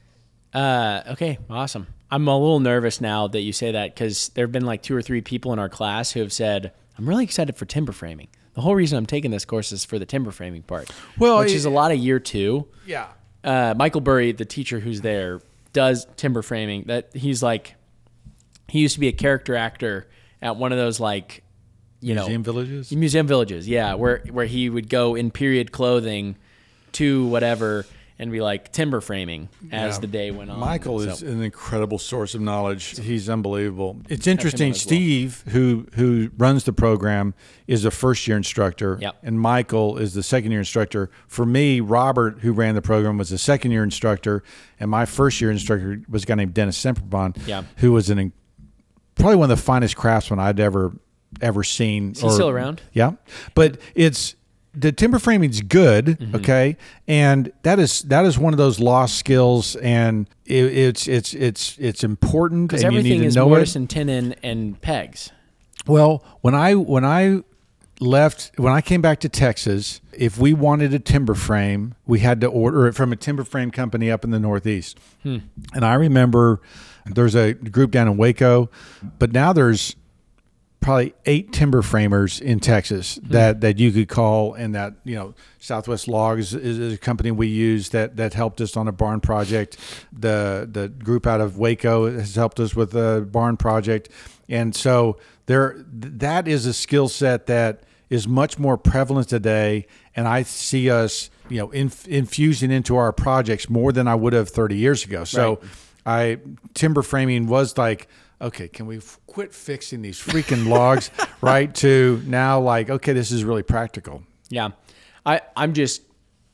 Uh, okay, awesome. I'm a little nervous now that you say that because there have been like two or three people in our class who have said, I'm really excited for timber framing. The whole reason I'm taking this course is for the timber framing part, Well, which it- is a lot of year two. Yeah. Uh, Michael Burry, the teacher who's there, does timber framing. That he's like, he used to be a character actor at one of those like, you know, Museum villages? museum villages, yeah, where where he would go in period clothing to whatever and be like timber framing as Yeah. the day went on. Michael So- is an incredible source of knowledge. He's unbelievable. It's interesting. as well. Steve, who who runs the program, is a first year instructor, Yep. and Michael is the second year instructor. For me, Robert, who ran the program, was a second year instructor, and my first year instructor was a guy named Dennis Semperbond, Yeah. who was an in- probably one of the finest craftsmen I'd ever ever seen. Is he still around? Yeah, but it's the timber framing's good, Mm-hmm. okay, and that is that is one of those lost skills, and it, it's it's it's it's important, Because and you everything need to is know mortise it. and tenon and pegs. Well, when I when I left when I came back to Texas, if we wanted a timber frame, we had to order it from a timber frame company up in the Northeast. Hmm. And I remember there's a group down in Waco, but now there's probably eight timber framers in Texas that, that you could call, and that, you know, Southwest Logs is, is a company we use that, that helped us on a barn project. The the group out of Waco has helped us with a barn project. And so there that is a skill set that is much more prevalent today, and I see us, you know, inf- infusing into our projects more than I would have thirty years ago. So I timber framing was like, okay, can we f- quit fixing these freaking logs, right? To now, like, okay, this is really practical. Yeah. I, I'm just,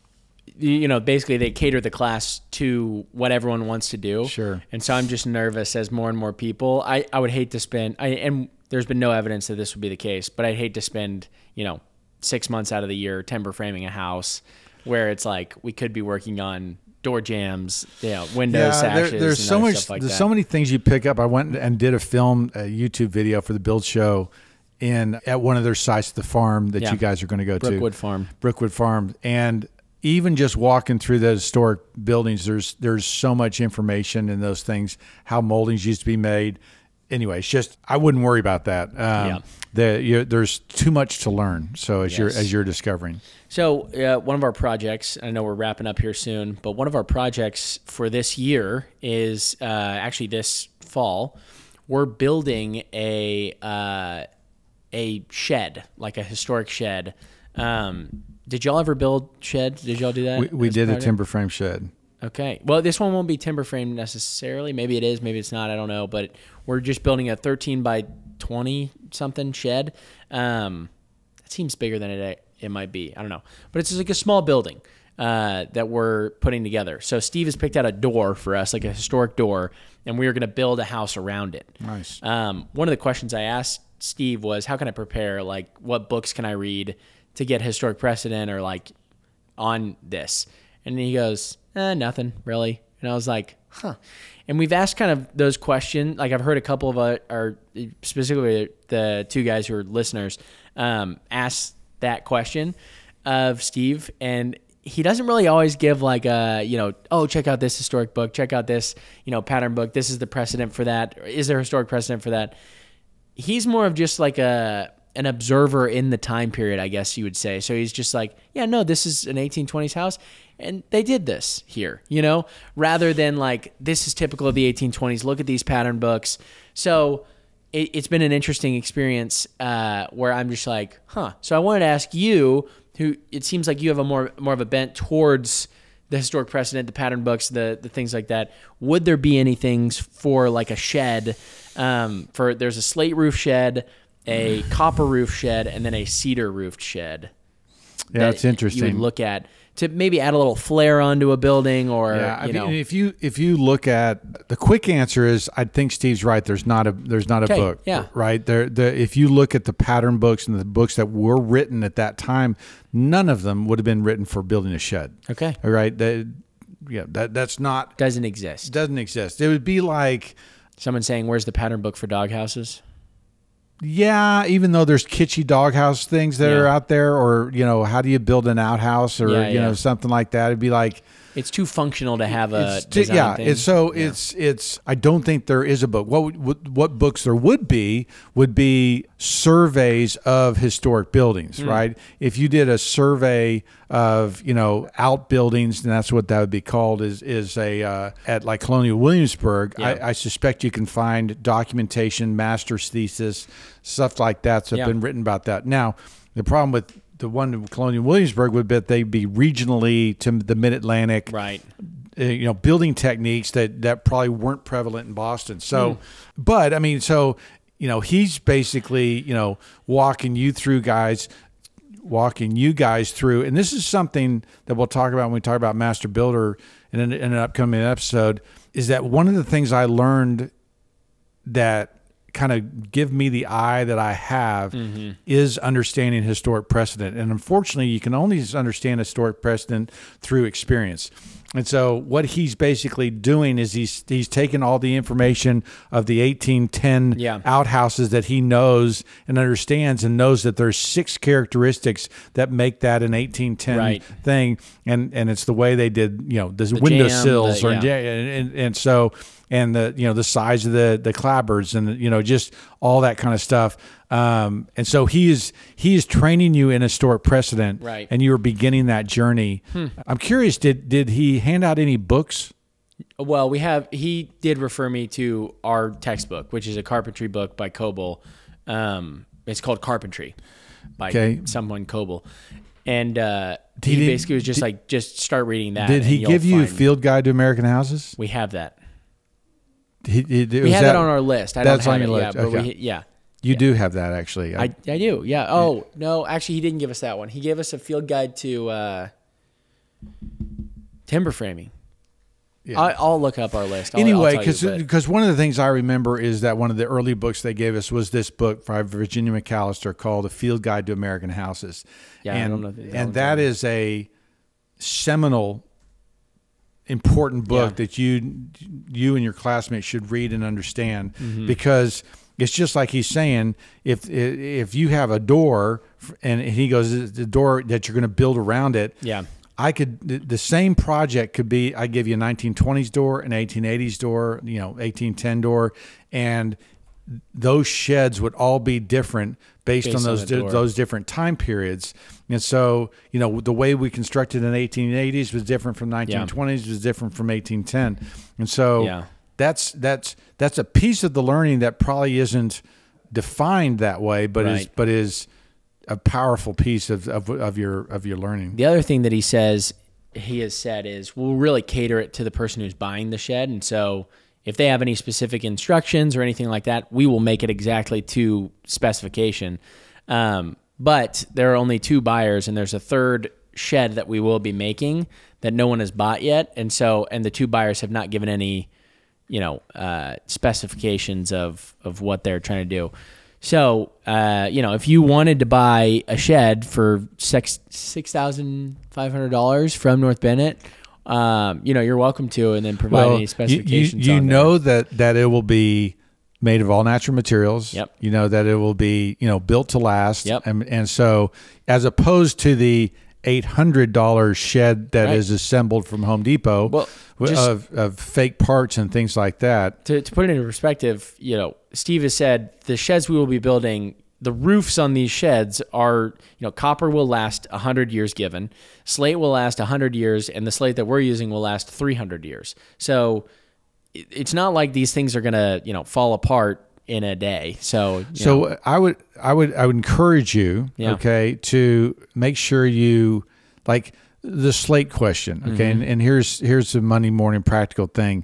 you know, basically they cater the class to what everyone wants to do. Sure. And so I'm just nervous as more and more people. I, I would hate to spend, I, and there's been no evidence that this would be the case, but I'd hate to spend, you know, six months out of the year timber framing a house where it's like we could be working on door jams, you know, window sashes. there- there's and so other much. stuff like there's that. so many things you pick up. I went and did a film, a YouTube video for the Build Show, in at one of their sites, the farm that Yeah. you guys are going to go to, Brookwood Farm. Brookwood Farm, and even just walking through the historic buildings, there's there's so much information in those things, how moldings used to be made. Anyway, it's just I wouldn't worry about that. Um, Yeah. the, you, there's too much to learn. So as you're Yes. as you're discovering. So uh, one of our projects, I know we're wrapping up here soon, but one of our projects for this year is uh, actually this fall. We're building a uh, a shed, like a historic shed. Um, did y'all ever build sheds? Did y'all do that? We, we as did a part of it? timber frame shed. Okay. Well, this one won't be timber frame necessarily. Maybe it is. Maybe it's not. I don't know. But we're just building a thirteen by twenty something shed. Um, that seems bigger than it it might be. I don't know. But it's just like a small building uh, that we're putting together. So Steve has picked out a door for us, like a historic door, and we are going to build a house around it. Nice. Um, one of the questions I asked Steve was, how can I prepare? Like, what books can I read to get historic precedent or like on this? And he goes, eh, nothing really. And I was like, huh. And we've asked kind of those questions. Like I've heard a couple of our, our specifically the two guys who are listeners, um, ask that question of Steve. And he doesn't really always give like a, you know, oh, check out this historic book. Check out this, you know, pattern book. This is the precedent for that. Is there historic precedent for that? He's more of just like a, an observer in the time period, I guess you would say. So he's just like, yeah, no, this is an eighteen twenties house, and they did this here, you know, rather than like, this is typical of the eighteen twenties. Look at these pattern books. So it, it's been an interesting experience uh, where I'm just like, huh. So I wanted to ask you, who it seems like you have a more more of a bent towards the historic precedent, the pattern books, the the things like that. Would there be any things for like a shed? Um, for there's a slate roof shed, a copper roof shed, and then a cedar roofed shed. Yeah, that that's interesting. You would look at to maybe add a little flair onto a building, or yeah, I you mean, know, if you if you look at the quick answer is, I think Steve's right. There's not a there's not a Okay, book. yeah. Right there. The if you look at the pattern books and the books that were written at that time, none of them would have been written for building a shed. okay, All right. That, yeah. That that's not doesn't exist. doesn't exist. It would be like. Someone saying, "Where's the pattern book for dog houses?" Yeah, even though there's kitschy doghouse things that Yeah. are out there, or you know, how do you build an outhouse, or Yeah, you yeah. know, something like that. It'd be like, It's too functional to have a it's t- design yeah. thing. It's so Yeah. it's it's. I don't think there is a book. What would, what what books there would be would be surveys of historic buildings, Hmm. right? If you did a survey of you know outbuildings, and that's what that would be called, is is a uh, at like Colonial Williamsburg. Yeah. I, I suspect you can find documentation, master's thesis, stuff like that that have Yeah. been written about that. Now, the problem with the one in Colonial Williamsburg would be that they'd be regionally to the Mid-Atlantic, right. uh, you know, building techniques that, that probably weren't prevalent in Boston. So, Hmm. but I mean, so, you know, he's basically, you know, walking you through guys, walking you guys through. And this is something that we'll talk about when we talk about Master Builder in an, in an upcoming episode, is that one of the things I learned that kind of give me the eye that I have Mm-hmm. is understanding historic precedent. And unfortunately, you can only understand historic precedent through experience. And so what he's basically doing is he's he's taken all the information of the eighteen ten Yeah. outhouses that he knows and understands, and knows that there's six characteristics that make that an eighteen ten Right. thing. And and it's the way they did, you know, the, The windowsills jam, or the- yeah. and, and and so and the you know the size of the the clapboards, and you know just all that kind of stuff. Um, and so he is he is training you in historic precedent, Right. and you are beginning that journey. I'm curious, did did he hand out any books? Well, we have. He did refer me to our textbook, which is a carpentry book by Coble. Um, it's called Carpentry by Okay. someone Coble, and uh, He he, did- basically was just did- like, just start reading that. Did and he you'll give you a find- Field Guide to American Houses? We have that. He, he- We was have that that on our list. I that's don't on have your it list. yet, but Okay. we, yeah. You do have that, actually. I, I do, yeah. Oh, no, actually, he didn't give us that one. He gave us a field guide to uh, timber framing. Yeah. I, I'll look up our list. I'll, Anyway, I'll tell you, because but- one of the things I remember is that one of the early books they gave us was this book by Virginia McAllister called A Field Guide to American Houses. Yeah, I and, don't know if that And one's that on. is a seminal, important book Yeah. that you you and your classmates should read and understand, Mm-hmm. because it's just like he's saying, if if you have a door and he goes, the door that you're going to build around it, yeah. I could the- the same project could be I give you a nineteen twenties door, an eighteen eighties door, you know, eighteen ten door, and those sheds would all be different based, Based on on those the di- door. those different time periods. And so, you know, the way we constructed in eighteen eighties was different from nineteen twenties, was different from eighteen ten. And so Yeah. that's that's that's a piece of the learning that probably isn't defined that way, but is Right. but is a powerful piece of, of of your of your learning. The other thing that he says he has said is we'll really cater it to the person who's buying the shed. And so if they have any specific instructions or anything like that, we will make it exactly to specification. Um, but there are only two buyers, and there's a third shed that we will be making that no one has bought yet. And so, and the two buyers have not given any, you know, uh, specifications of, of what they're trying to do. So, uh, you know, if you wanted to buy a shed for six six thousand five hundred dollars from North Bennett, um, you know, you're welcome to, and then provide well, any specifications. You, you, you on know there. that that it will be made of all natural materials. Yep. You know that it will be, you know, built to last. Yep. And and so as opposed to the eight hundred dollars shed that Right. is assembled from Home Depot, Well, just- of of fake parts and things like that. To, to put it into perspective, you know, Steve has said the sheds we will be building, the roofs on these sheds are, you know, copper will last one hundred years given, slate will last one hundred years, and the slate that we're using will last three hundred years. So it- it's not like these things are going to, you know, fall apart in a day. So, you So know, I would I would I would encourage you, Yeah. okay, to make sure you like the slate question, okay, Mm-hmm. and, and here's here's the Monday morning practical thing.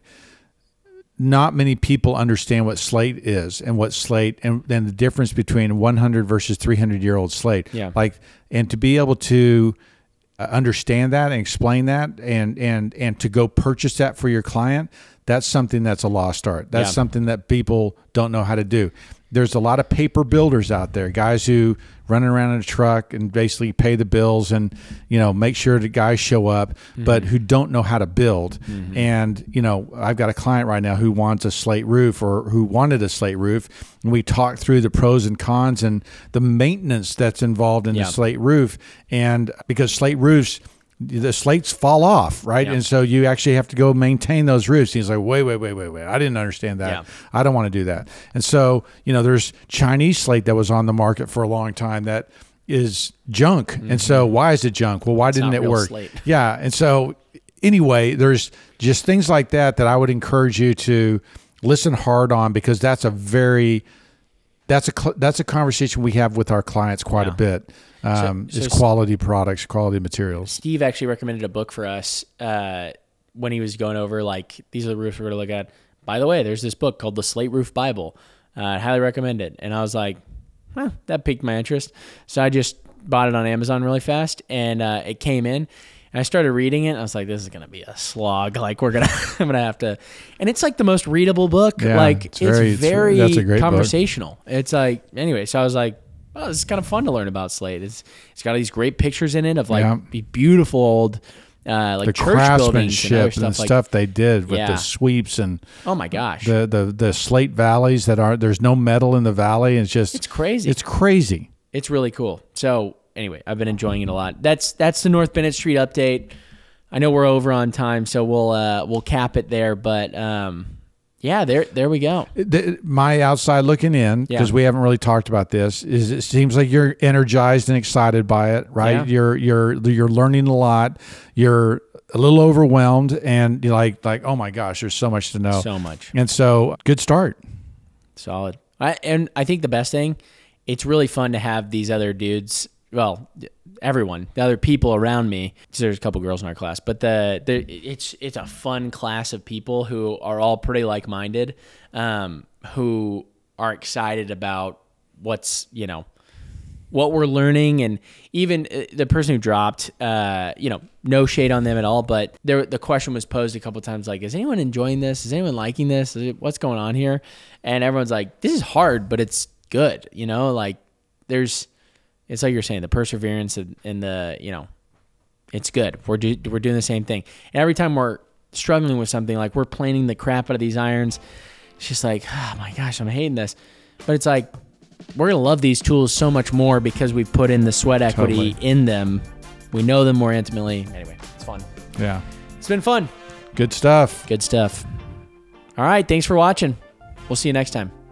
Not many people understand what slate is and what slate and, and the difference between one hundred versus three hundred year old slate. Yeah. Like, and to be able to uh, understand that and explain that and and and to go purchase that for your client, that's something that's a lost art. That's Yeah. something that people don't know how to do. There's a lot of paper builders out there, guys who running around in a truck and basically pay the bills and, you know, make sure the guys show up, Mm-hmm. but who don't know how to build. Mm-hmm. And, you know, I've got a client right now who wants a slate roof or who wanted a slate roof. And we talked through the pros and cons and the maintenance that's involved in Yeah. the slate roof. And because slate roofs, the slates fall off, right? Yeah. And so you actually have to go maintain those roofs. He's like, wait, wait, wait, wait, wait. I didn't understand that. Yeah. I don't want to do that. And so, you know, there's Chinese slate that was on the market for a long time that is junk. And so why is it junk? Well, why didn't not it real work? slate. Yeah. And so anyway, there's just things like that that I would encourage you to listen hard on, because that's a very, that's a, cl- that's a conversation we have with our clients quite Yeah. a bit. Um, So- is so- quality products, quality materials. Steve actually recommended a book for us uh, when he was going over, like, these are the roofs we're going to look at. By the way, there's this book called The Slate Roof Bible. Uh, I highly recommend it. And I was like, huh, that piqued my interest. So I just bought it on Amazon really fast, and uh, it came in. And I started reading it, and I was like, this is going to be a slog. Like, we're going to, I'm going to have to. And it's like the most readable book. Yeah, like, it's it's very- very, it's- that's a great book. conversational. It's like, anyway, so I was like, oh, this is kind of fun to learn about Slate. It's It's got all these great pictures in it of, like, Yeah. these beautiful old, uh, like, The church buildings and other craftsmanship stuff. and the like, stuff they did with Yeah. the sweeps and oh, my gosh. the, the, the slate valleys that are, there's no metal in the valley. It's just, It's crazy. It's crazy. It's really cool. So anyway, I've been enjoying it a lot. That's that's the North Bennett Street update. I know we're over on time, so we'll uh, we'll cap it there. But um, yeah, there there we go. The, my outside looking in, because Yeah. we haven't really talked about this, is it seems like you're energized and excited by it, right? Yeah. You're you're you're learning a lot. You're a little overwhelmed, and you're like like oh my gosh, there's so much to know. So much. And so, good start. Solid. I, and I think the best thing, it's really fun to have these other dudes. Well, everyone, the other people around me. There's a couple girls in our class, but the, the it's it's a fun class of people who are all pretty like minded, um, who are excited about what's you know what we're learning, and even uh, the person who dropped, uh, you know, no shade on them at all, but there the question was posed a couple times, like, is anyone enjoying this? Is anyone liking this? Is it, what's going on here? And everyone's like, this is hard, but it's good, you know, like there's. It's like you're saying, the perseverance and, and the, you know, it's good. We're do, we're doing the same thing. And every time we're struggling with something, like we're planing the crap out of these irons, it's just like, oh my gosh, I'm hating this. But it's like, we're going to love these tools so much more because we've put in the sweat equity Totally. in them. We know them more intimately. Anyway, it's fun. Yeah. It's been fun. Good stuff. Good stuff. All right. Thanks for watching. We'll see you next time.